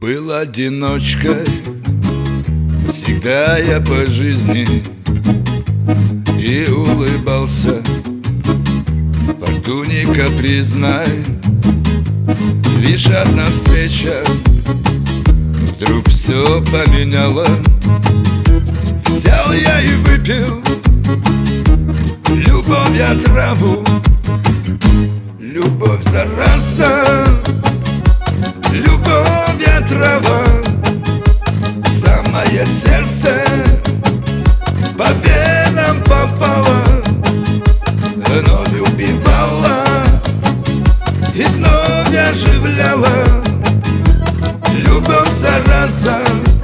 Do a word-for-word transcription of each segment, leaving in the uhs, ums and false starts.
Был одиночкой всегда я по жизни и улыбался фортуне капризной. Лишь одна встреча вдруг все поменяла. Взял я и выпил любовь я траву. Любовь зараза, любовь я трава. Самое сердце по венам попало, вновь убивала и вновь оживляла. Любовь зараза,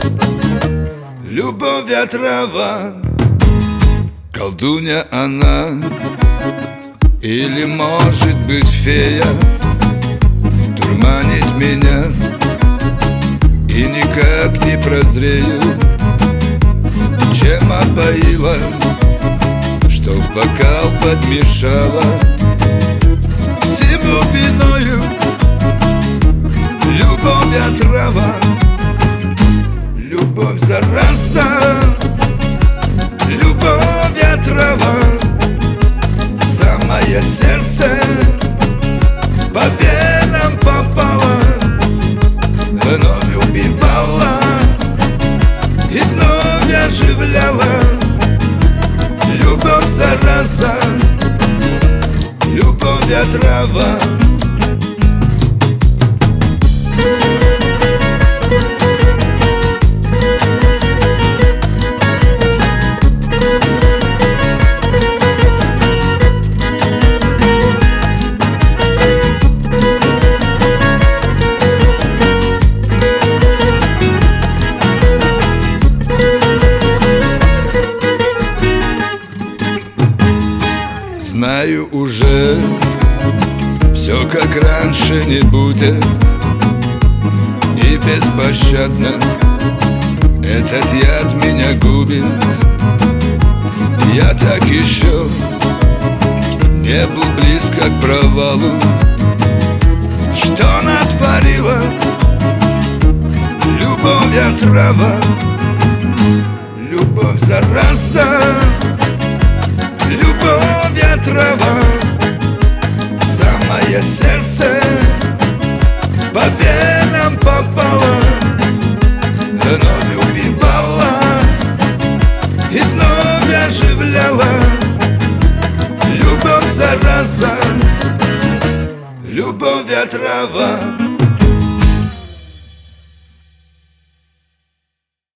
любовь я трава. Колдунья она или, может быть, фея, дурманит меня и никак не прозрею. Чем опоила, что в бокал подмешала, всему виною любовь я трава. Любовь зараза, любовь я трава. Самое сердце по венам попало, вновь убивала и вновь оживляла. Любовь зараза, любовь я трава. Знаю уже, все как раньше не будет, и беспощадно этот яд меня губит. Я так еще не был близко к провалу. Что натворила любовь я трава. Любовь зараза, любовь я трава. Самое сердце по венам попало, вновь убивала и вновь оживляла. Любовь зараза, любовь я трава.